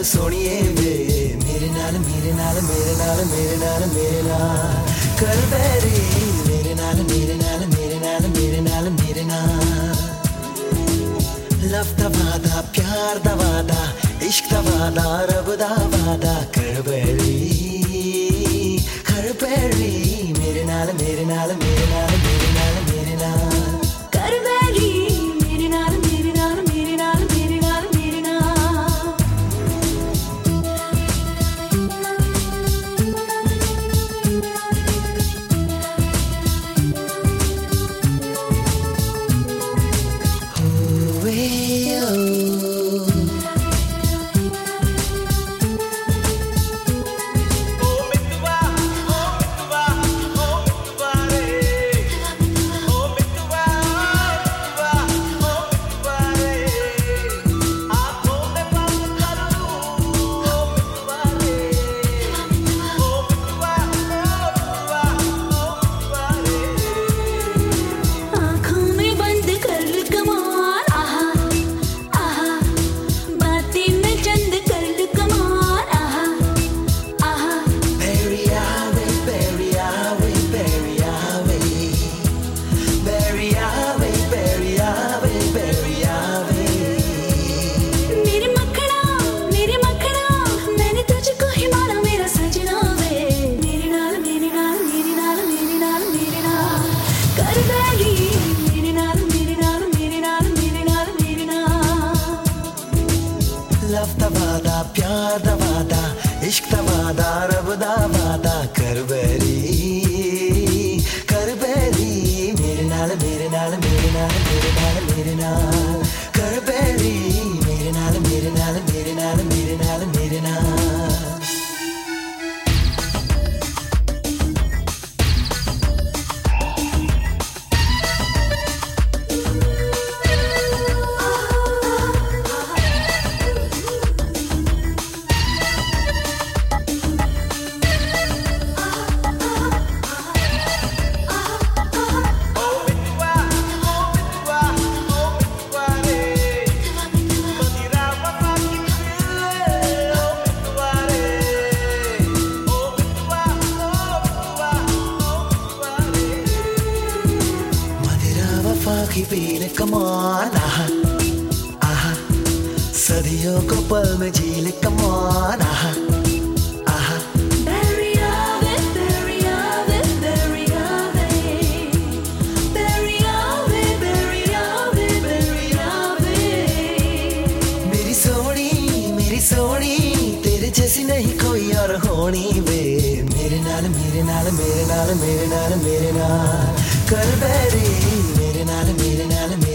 सोनिए वे मेरे नाल मेरे नाल मेरे नाल मेरे नाल मेरे नाल कर बैरी मेरे नाल मेरे नाल मेरे नाल मेरे नाल मेरे नाल लव दा वादा प्यार दा वादा इश्क दा वादा रब दा वादा कर बैरी मेरे नाल मेरे नाल मेरे नाल मेरे नाल मेरे नाल कर बैरी मेरे नाल मेरे नाल मेरे नाल मेरे नाल मेरे नाल लव दा वादा प्यार दा वादा इश्क दा वादा रब दा वादा कर बैरी मेरे नाल मेरे नाल मेरे नाल मेरे नाल मेरे नाल कर बैरी मेरे नाल मेरे नाल मेरे नाल मेरे नाल मेरे नाल की पील कमान आहा सदियों को पल में झील कमान आहा Bury ave, bury ave, bury ave, bury ave, bury ave, bury ave. मेरी सोनी तेरे जैसी नहीं कोई और होनी वे मेरे नाल मेरे नाल मेरे नाल मेरे नाल मेरे नाल कर बैरी मेरे नाल मेरे नाल